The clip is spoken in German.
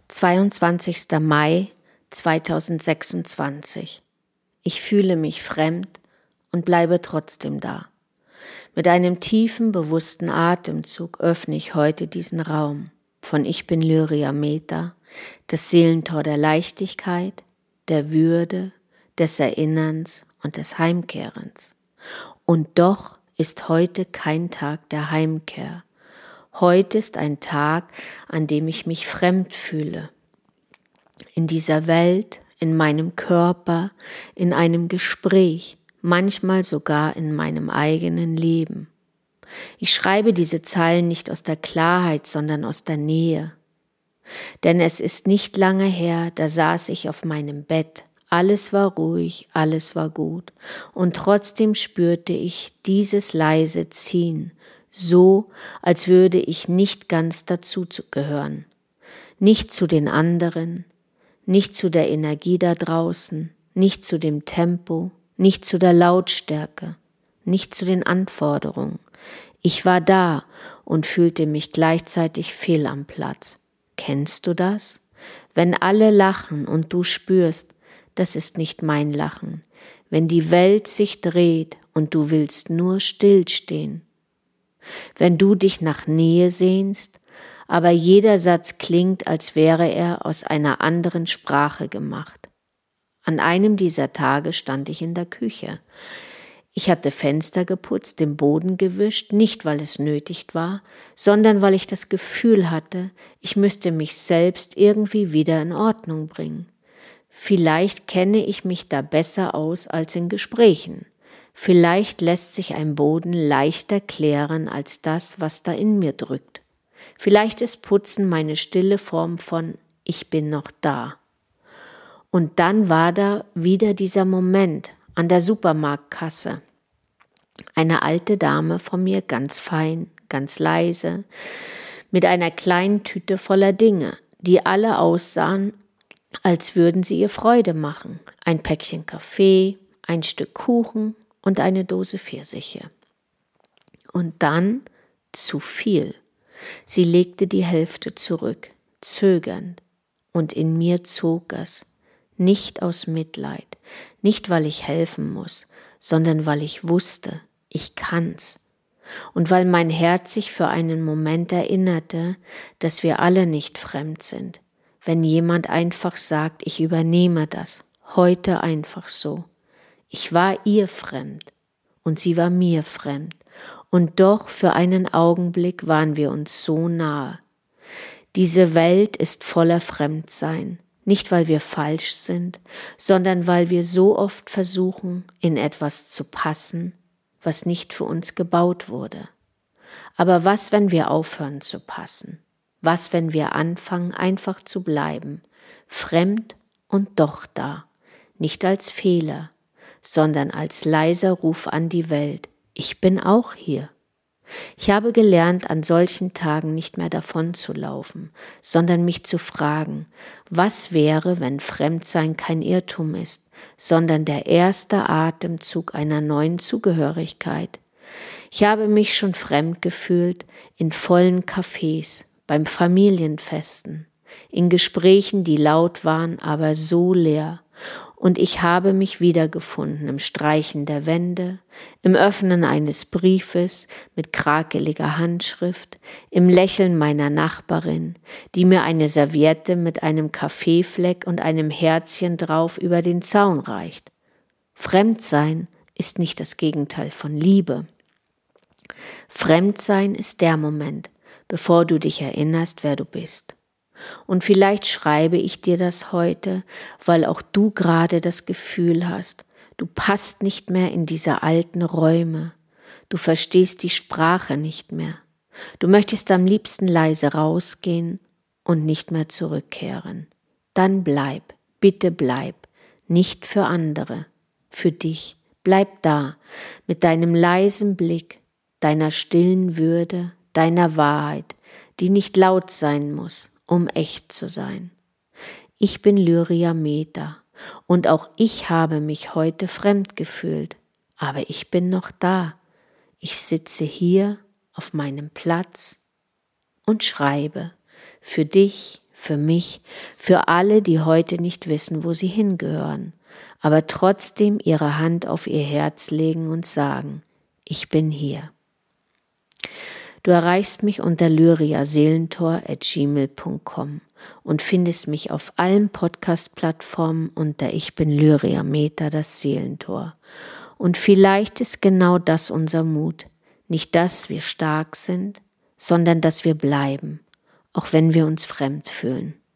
22. Mai 2026. Ich fühle mich fremd und bleibe trotzdem da. Mit einem tiefen, bewussten Atemzug öffne ich heute diesen Raum von Ich bin Lyria Meta, das Seelentor der Leichtigkeit, der Würde, des Erinnerns und des Heimkehrens. Und doch ist heute kein Tag der Heimkehr. Heute ist ein Tag, an dem ich mich fremd fühle. In dieser Welt, in meinem Körper, in einem Gespräch, manchmal sogar in meinem eigenen Leben. Ich schreibe diese Zeilen nicht aus der Klarheit, sondern aus der Nähe. Denn es ist nicht lange her, da saß ich auf meinem Bett. Alles war ruhig, alles war gut. Und trotzdem spürte ich dieses leise Ziehen, so, als würde ich nicht ganz dazu gehören. Nicht zu den anderen, nicht zu der Energie da draußen, nicht zu dem Tempo, nicht zu der Lautstärke, nicht zu den Anforderungen. Ich war da und fühlte mich gleichzeitig fehl am Platz. Kennst du das? Wenn alle lachen und du spürst, das ist nicht mein Lachen. Wenn die Welt sich dreht und du willst nur stillstehen. Wenn du dich nach Nähe sehnst, aber jeder Satz klingt, als wäre er aus einer anderen Sprache gemacht. An einem dieser Tage stand ich in der Küche. Ich hatte Fenster geputzt, den Boden gewischt, nicht weil es nötig war, sondern weil ich das Gefühl hatte, ich müsste mich selbst irgendwie wieder in Ordnung bringen. Vielleicht kenne ich mich da besser aus als in Gesprächen. Vielleicht lässt sich ein Boden leichter klären als das, was da in mir drückt. Vielleicht ist Putzen meine stille Form von Ich bin noch da. Und dann war da wieder dieser Moment an der Supermarktkasse. Eine alte Dame vor mir, ganz fein, ganz leise, mit einer kleinen Tüte voller Dinge, die alle aussahen, als würden sie ihr Freude machen. Ein Päckchen Kaffee, ein Stück Kuchen und eine Dose Pfirsiche. Und dann zu viel. Sie legte die Hälfte zurück, zögernd, und in mir zog es, nicht aus Mitleid, nicht weil ich helfen muss, sondern weil ich wusste, ich kann's. Und weil mein Herz sich für einen Moment erinnerte, dass wir alle nicht fremd sind, wenn jemand einfach sagt, ich übernehme das, heute einfach so. Ich war ihr fremd und sie war mir fremd. Und doch für einen Augenblick waren wir uns so nahe. Diese Welt ist voller Fremdsein, nicht weil wir falsch sind, sondern weil wir so oft versuchen, in etwas zu passen, was nicht für uns gebaut wurde. Aber was, wenn wir aufhören zu passen? Was, wenn wir anfangen, einfach zu bleiben, fremd und doch da, nicht als Fehler, sondern als leiser Ruf an die Welt. Ich bin auch hier. Ich habe gelernt, an solchen Tagen nicht mehr davon zu laufen, sondern mich zu fragen, was wäre, wenn Fremdsein kein Irrtum ist, sondern der erste Atemzug einer neuen Zugehörigkeit. Ich habe mich schon fremd gefühlt in vollen Cafés, beim Familienfesten, in Gesprächen, die laut waren, aber so leer. Und ich habe mich wiedergefunden im Streichen der Wände, im Öffnen eines Briefes mit krakeliger Handschrift, im Lächeln meiner Nachbarin, die mir eine Serviette mit einem Kaffeefleck und einem Herzchen drauf über den Zaun reicht. Fremdsein ist nicht das Gegenteil von Liebe. Fremdsein ist der Moment, bevor du dich erinnerst, wer du bist. Und vielleicht schreibe ich dir das heute, weil auch du gerade das Gefühl hast, du passt nicht mehr in diese alten Räume, du verstehst die Sprache nicht mehr, du möchtest am liebsten leise rausgehen und nicht mehr zurückkehren. Dann bleib, bitte bleib, nicht für andere, für dich, bleib da, mit deinem leisen Blick, deiner stillen Würde, deiner Wahrheit, die nicht laut sein muss, um echt zu sein. Ich bin Lyria Meta und auch ich habe mich heute fremd gefühlt, aber ich bin noch da. Ich sitze hier auf meinem Platz und schreibe für dich, für mich, für alle, die heute nicht wissen, wo sie hingehören, aber trotzdem ihre Hand auf ihr Herz legen und sagen, ich bin hier. Du erreichst mich unter lyriaseelentor@gmail.com und findest mich auf allen Podcast-Plattformen unter Ich bin Lyria Meta, das Seelentor. Und vielleicht ist genau das unser Mut, nicht, dass wir stark sind, sondern dass wir bleiben, auch wenn wir uns fremd fühlen.